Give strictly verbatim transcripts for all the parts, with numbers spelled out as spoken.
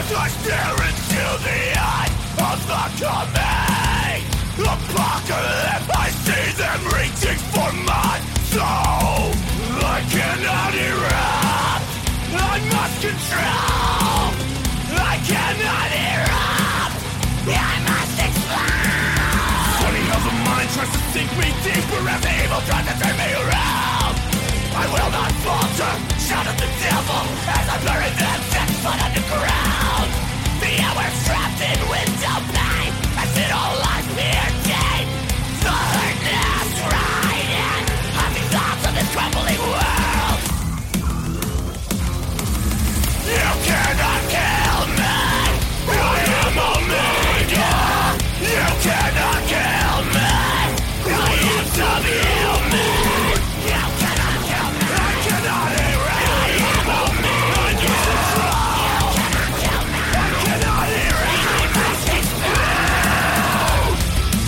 I stare into the eye of the coming apocalypse. I see them reaching for my soul. I cannot erupt. I must control. I cannot erupt. I must explode. Funny how the mind tries to sink me deeper as the evil tries to turn me around. I will not falter. Shout at the devil as I bury them six foot underground. The hours trapped in window pane. I sit all life here deep. The hurtness right in haunting thoughts of this crumbling world. You cannot kill me. I am Omega. You cannot kill me. I am subhuman. You cannot kill me. I cannot erase. I am Omega. I need control. You cannot kill me. I cannot erase. I must explode.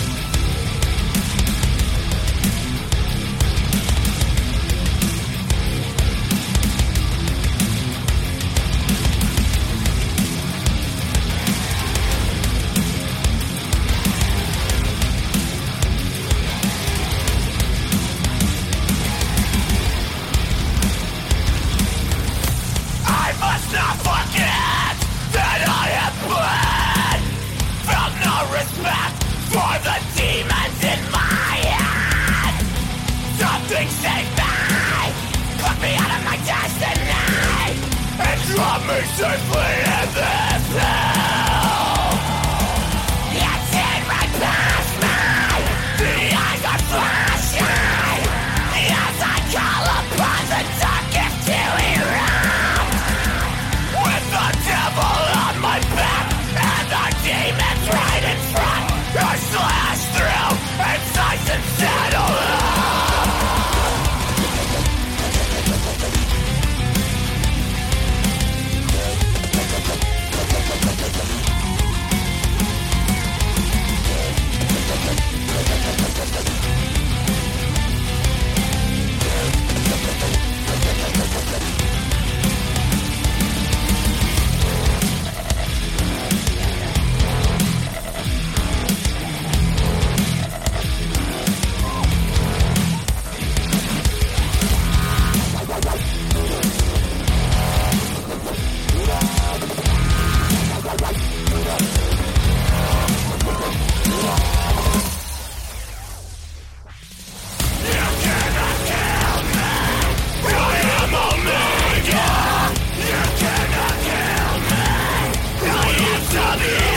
I must not forget that I have bled. Felt no respect for the demons in my head. Something saved me, put me out of my destiny, and dropped me safely in this hell. Yet it right past me. The eyes are flashing as I call upon the darkest to erupt. With the devil on my back and the demons right in front, I slash through and slice and settle up. You cannot kill me. I am Omega. You cannot kill me. I am W.